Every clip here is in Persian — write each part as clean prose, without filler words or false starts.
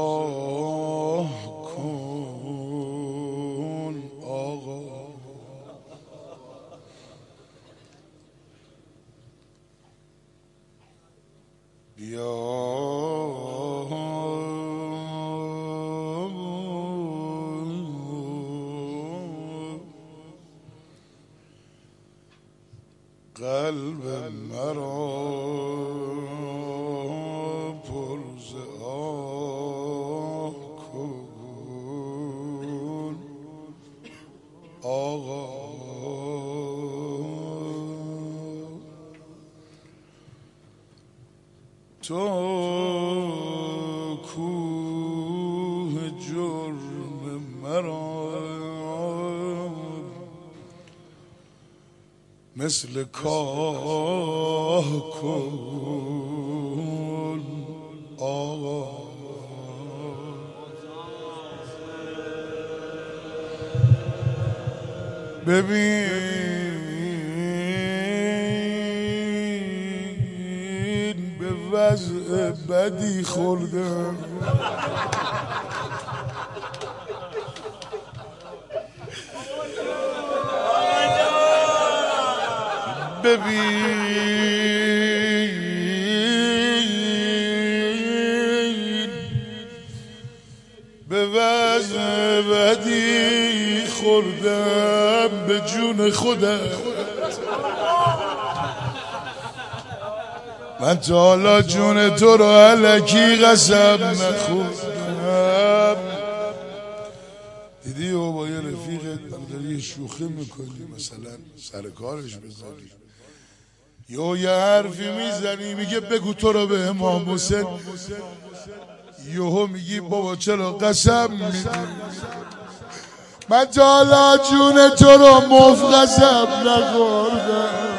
راه کن آقا، بیا قلب مرا پر ز آه کن آقا، تو کوه جرم مرا مثل کاه کن آقا، ببین به وضع بدی خوردم، ببین به وضع بدی خوردم به جون خودم، من تا حالا جون تو رو الکی قسم نخوردم. دیدی و با یه رفیقت داری شوخی میکنی، مثلا سر کارش بذاری یه حرفی میزنی میگه بگو تو رو به امام حسین، یهو میگی بابا چرا قسم میدی؟ من تا حالا جون تو رو مفت قسم نخوردم،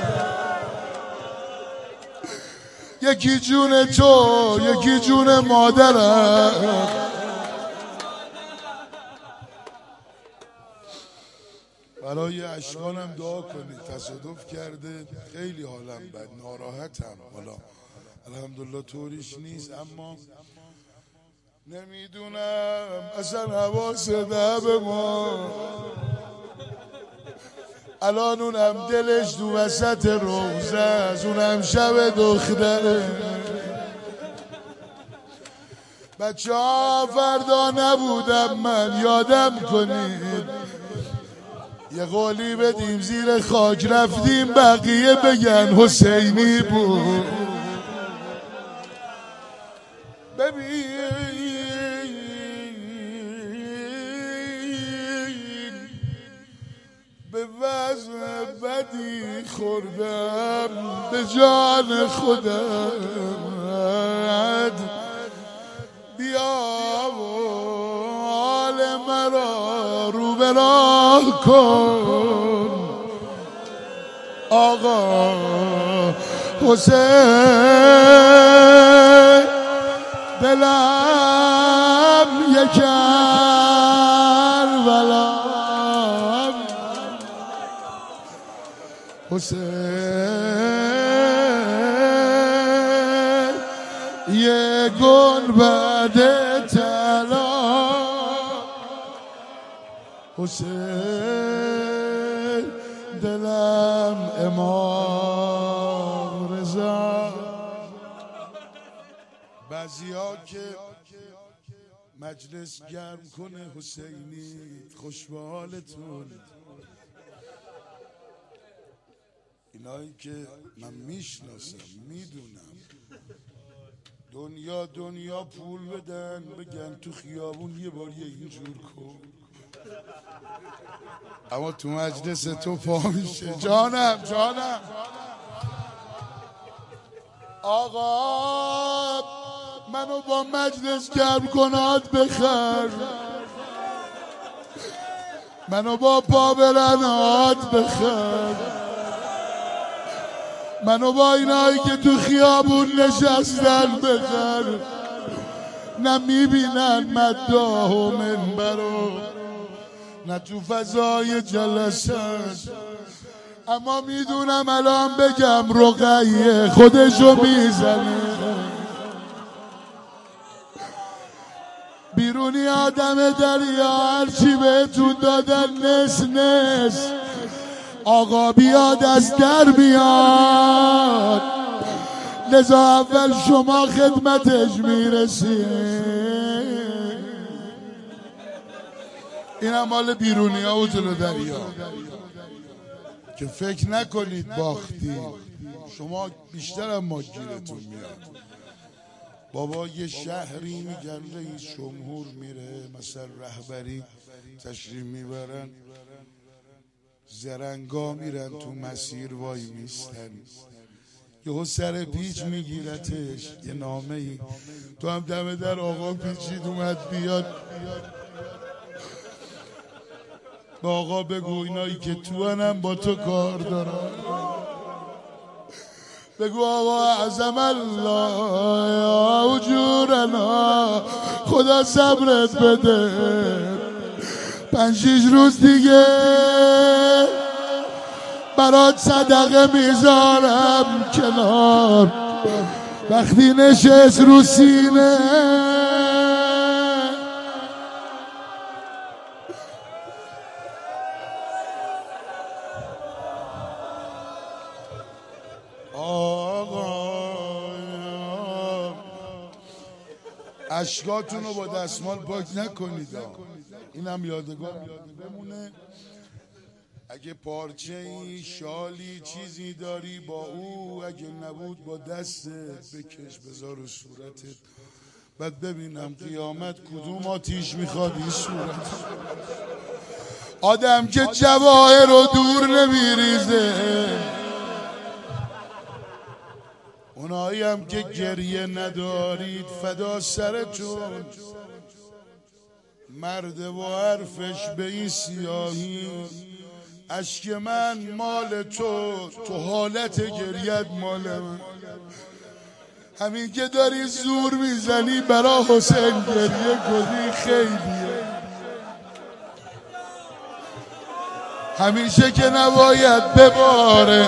یکی جون تو یکی جون مادرم. برای اشکانم دعا کنید، تصادف کرده خیلی حالم بد، ناراحتم. حالا الحمدلله طوریش نیست، اما نمیدونم اصلا حواس ده به ما. الان اونم دلش تو وسط روزه است، اونم شب دختره. بچه ها فردا نبودم من، یادم کنید یه قولی بدیم زیر خاک رفتیم، بقیه بگن حسینی بود. ببین به وضع بدی خوردم به جان خودم، بیا و حال مرا رو به راه کن آقا حسین. دلم یک کربلا حسین، یه گنبد طلا حسین، دلم امام رضا. بعضیا که مجلس گرم کنه حسینی خوش به حالتون، اینایی که من میشناسم میدونم دنیا پول بدن بگن تو خیابون یه بار یه اینجور کن، اما تو مجلس تو پا میشه. جانم آقا منو با مجلس گرم کنات بخر، منو با پا برنات بخر، منو با اینایی که تو خیابون نشستن بخر. نه میبینن مداح و منبرو نه تو فضای جلسات، اما میدونم الان بگم رقیه خودشو میزنه. بیرونی آدم دریا هرچی بهتون دادن نس نس. آقا بیاد از در میاد، لذا اول شما خدمتش میرسی. اینم مال بیرونی ها و جلو دریا که فکر نکنید باختی. شما بیشتر هم ما گیرتون میاد. بابا یه شهری میگن رئیس جمهور میره، مثلا رهبری تشریف میبرن، زرنگا میرن تو مسیر وای میستن، یهو سر پیچ میگیرتش یه نامه ای، تو هم دم در آقا پیچید اومد بیاد، با آقا بگو اینایی که تو هم با تو کار دارن، بگو آقا عظم الله یا وجورنا، خدا صبرت بده، 5-6 روز دیگه برات صدقه میذارم کنار. وقتی نشست رو سینه اشکاتون رو با دستمال پاک نکنید، اینم یادگار بمونه. اگه پارچه ای شالی چیزی داری با او، اگه نبود با دستت بکش بذار رو صورتت، بعد ببینم قیامت کدوم آتیش میخواد این صورت. آدم که جواهر رو دور نمیریزه، اونایی هم که گریه ندارید فدا سرتون، مرد و حرفش به این سیاهی، اشک من مال تو حالت گریت مال من، همین که داری زور میزنی برا حسین گریه کنی خیلیه، همیشه که نباید بباره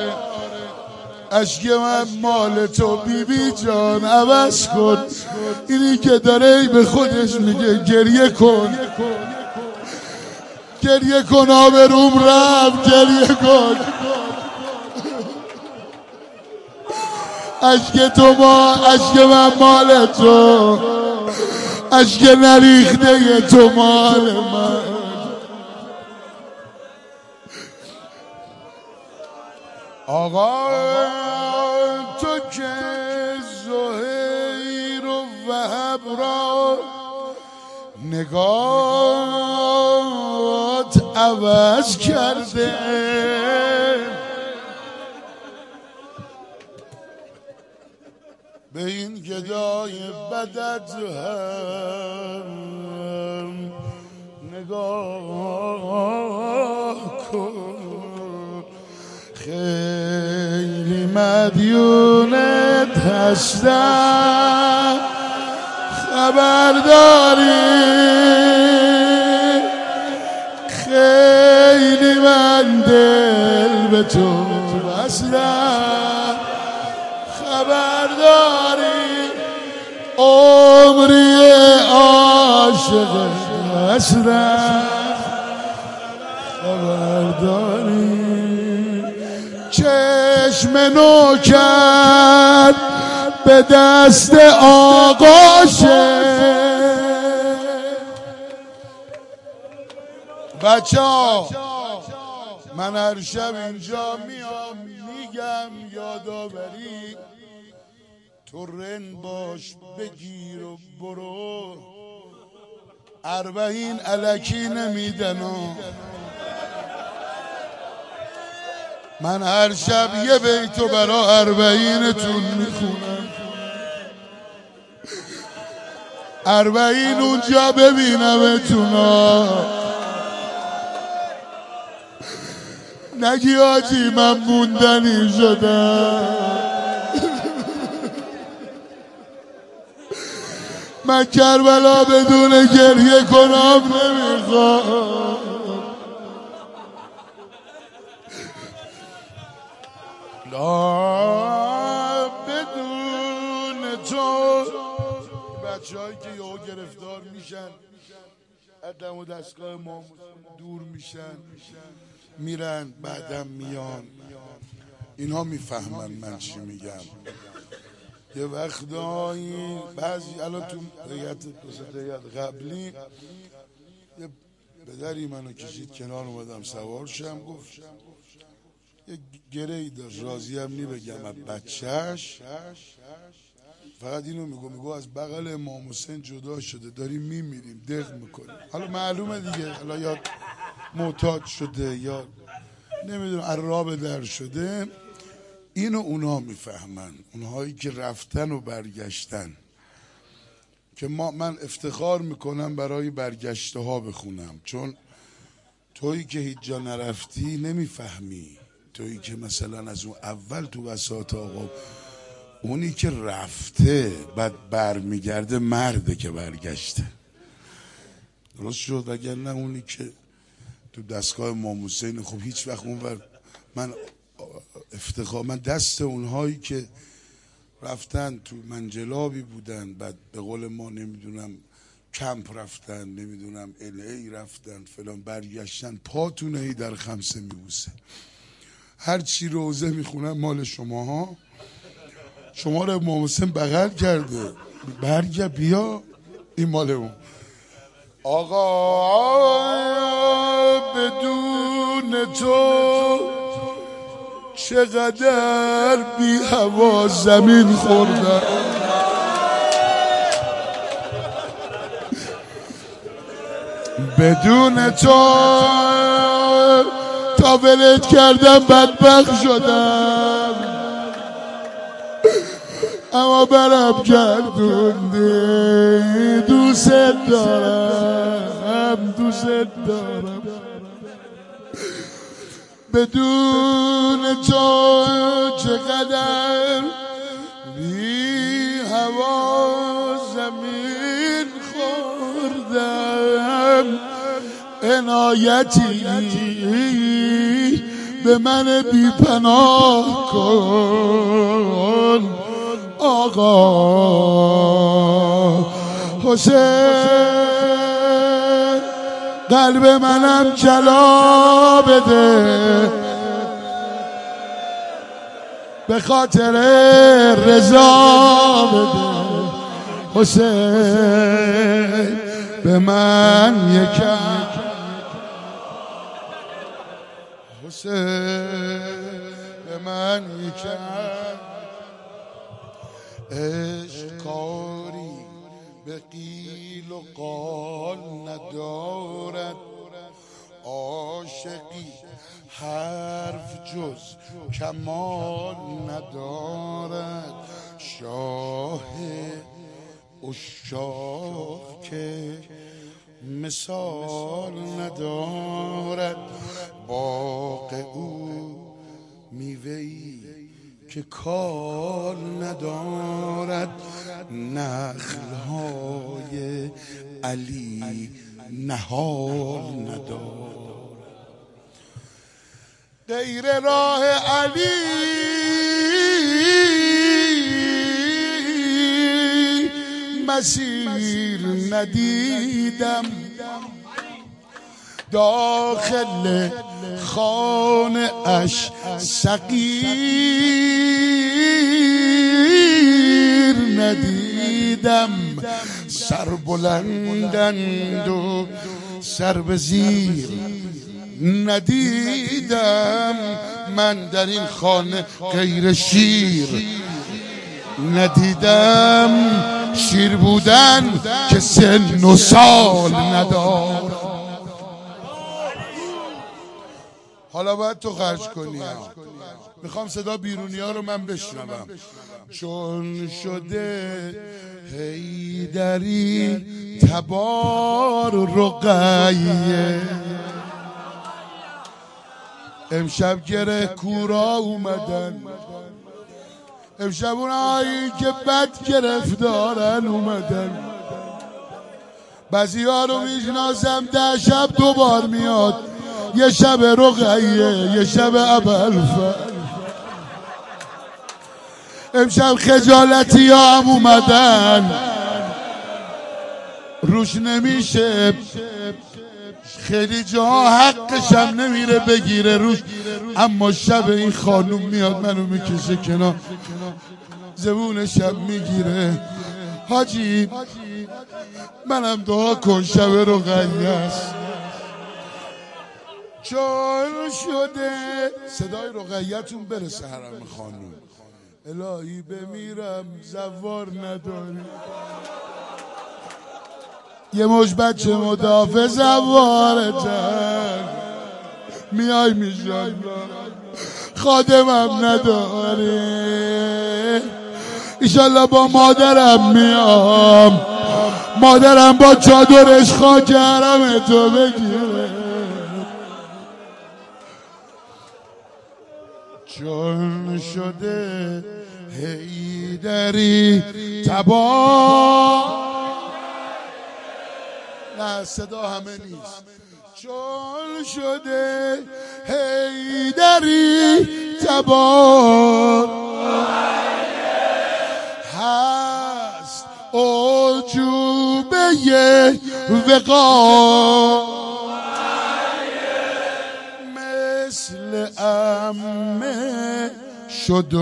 اشک من مال تو. بی جان عوض کن، اینی که داره به خودش میگه گریه کن، گریه کن آبروم رفت، گریه کن، اشک من مال تو، اشک نریخته تو مال من. آقا تو که زهیر و وهب را نگاهت عوض کرده، به این گدای بدت هم نگاه کن، خیلی مدیونت هستم خبرداری، خیلی من دل به تو بستم خبرداری، عمری عاشق هستم خبرداری، چشم نوکر به دست آقاشه. بچه ها من هر شب اینجا میام میگم یادآوری، تو رن باش بگیر و برو، 40 الکی نمیدن. من هر شب یه بیتو برا 40 تون میخونم، 40 اونجا ببینمتونا، نگی آجی من موندنی شدم، من کربلا بدون گریه کنم نمیخوام، لا بدون تو. بچه‌هایی که یهو گرفتار میشن قدم و دستگاه ما دور میشن میرن بعدم میان، اینها میفهمن من چی میگم. یه وقتایی بعضی الان تو هیئت قبلی یه پدری منو کشید کنار، اومدم سوار شم، گفت یه گرهی داشت، راضی هم نی بگم از بچهش، فقط اینو میگو از بغل امام حسین جدا شده، داریم میمیریم، دق میکنیم. حالا معلومه دیگه، حالا یا معتاد شده یا نمیدونم عراب در شده. اینو اونها میفهمن، اونهایی که رفتن و برگشتن، که من افتخار میکنم برای برگشته ها بخونم، چون تویی که هیچ جا نرفتی نمیفهمی. تویی که مثلا از اون اول تو بساط آقا، اونی که رفته بعد برمیگرده مرده که برگشته. درست شد؟ وگرنه اونی که تو دستگاه امام حسین، خب هیچ وقت اونور من افتخار، من دست اونهایی که رفتن تو منجلابی بودن، بعد به قول ما نمیدونم کمپ رفتن، نمیدونم LA رفتن فلان، برگشتن پاتون هی در خمسه میبوسه. هر چی روزه میخونن مال شماها، شما رو امام حسین بغل کرده، برگرد بیا، این مال اون. آقا بدون تو چقدر بی هوا زمین خوردم، بدون تو تا ولت کردم بدبخت شدم، اما برم گردوندی، دوست دارم دوست دارم. بدون تو چقدر بی هوا زمین خوردم، عنایتی به من بی پناه کن آقا حسین. قلب منم جلا بده به خاطر رضا بده، حسین به من یکم، حسین به من یکم. عشق کاری به قیل و قال ندارد، عاشقی حرف جز کمال ندارد، شاه عشاق که مثال ندارد، باغ او میوه‌ای که کال ندارد، نخل‌های علی نهال ندارد. غیر راه علی مسیر ندیدم، داخل خانه اش صغیر ندیدم، سر بلندند و سر به زیر ندیدم، من در این خانه غیر شیر ندیدم، شیر بودن که سن و سال ندارد. حالا باید تو خرج کنی، میخوام صدا بیرونی ها رو من بشنوم. چون شده حیدری تبار رقیه، امشب گره کورا اومدن، امشب اونایی که بد گرفتارن اومدن، بعضی ها رو میشناسم 10 شب 2 بار میاد، یه شب رقیه یه شب ابوالفضل. امشب خجالتی ها هم اومدن، روش نمیشه، خیلی جا حقشم نمیره بگیره روش، اما شب این خانوم میاد منو میکشه کنار، زبونشم میگیره. حاجی منم دعا کن شب رقیه چون شده صدای رقیتون برسه حرم خانوم. الهی بمیرم زوار نداری، یه مش بچه مدافع زوار جن میای میشن خادمم نداری. ایشالله با مادرم میام، مادرم با چادرش خاک حرم تو بگیره. چون شده حیدری تبا، نه صدا همه نیست. چون شده حیدری تبا هست عجوبه وقا، مثل امه شد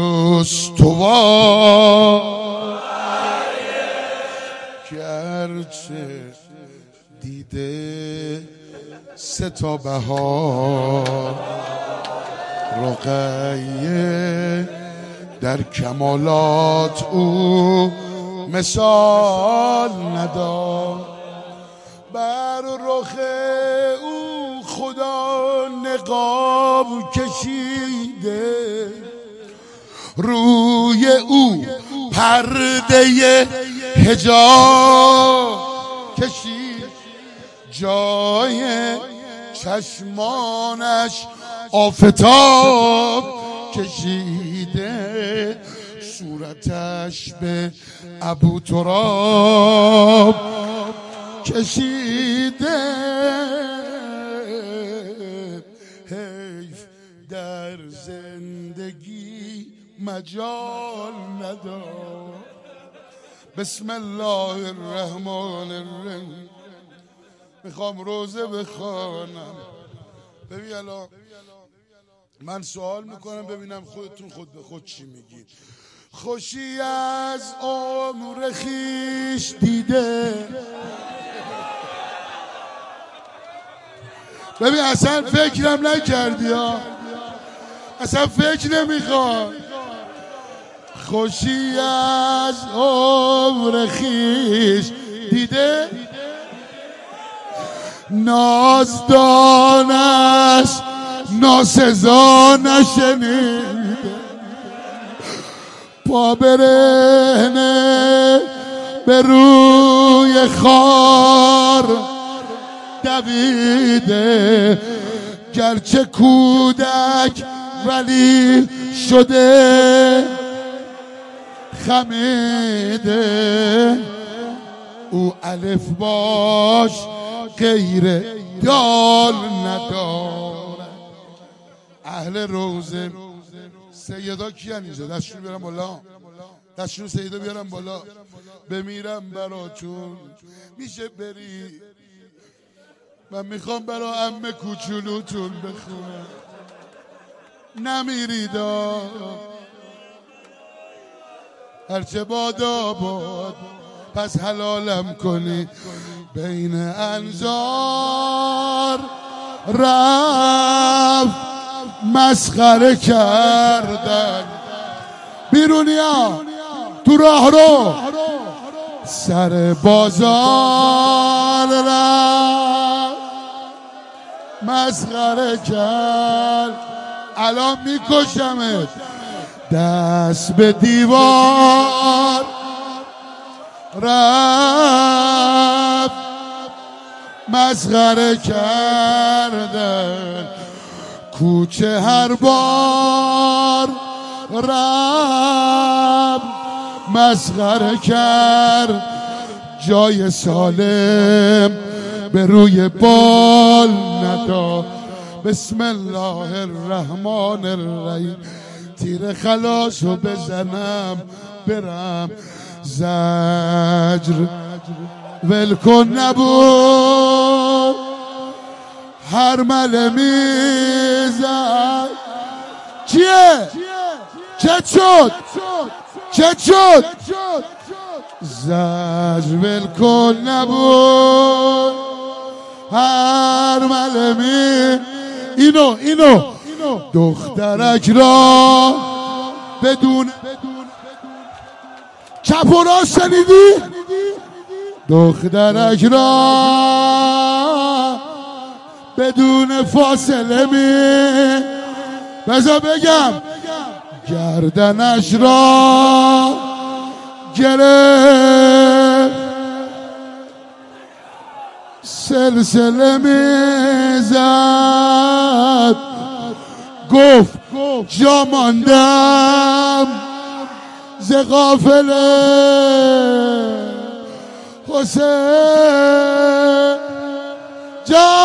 استوار، گرچه دیده سه تا بهار، رقیه در کمالات او مثال نداد. بر رخ او خدا نقاب کشیده، روی او پرده حجاب کشید، جای چشمانش آفتاب کشیده، صورتش به ابو تراب کشیده. حیف در زندگی مجال ندار. بسم الله الرحمن الرحیم. میخوام روزه بخوانم. ببین الان من سوال میکنم ببینم خودتون خود به خود چی میگید. خوشی از عمر خیش دیده، ببین اصلا فکرم نکردی ها، اصلا فکر نمیخواد. خوشی از عمر خیش دیده، نازدانش ناسزا نشنیده، پا برهنه به روی خار دویده، گرچه کودک ولی شده خمیده. او الف باش غیر دال نداره. اهل روزه سیدا کیان اینجا؟ دستشون بیارم بالا، دستشون سیدا بیارم بالا. بمیرم براتون میشه بری؟ من میخوام برا عمه کوچولوتون بخونم. نمیریدا هرچه بادا باد پس حلالم کنی. بین انظار رفت مسخره کردن، بیرونیا تو راه رو سر بازار رفت مسخره کرد. الان میکشمت. دست به دیوار رفت مسخره کردن، کوچه هر بار رفت مسخره کرد. جای سالم به روی بال نداد. بسم الله الرحمن الرحیم. تیر خلاصو بزنم برم زجر ولکن نبود هر مله میزد. چیه؟ چه شد؟ چه شد؟ زج ولکن نبود هر مله اینو دخترک را بدون چپ و راست شنیدی؟ دخترک را بدون فاصله بذار بگم گردنش را گرفت سلسله میزد گفت جا ماندم ز غافله حسین جا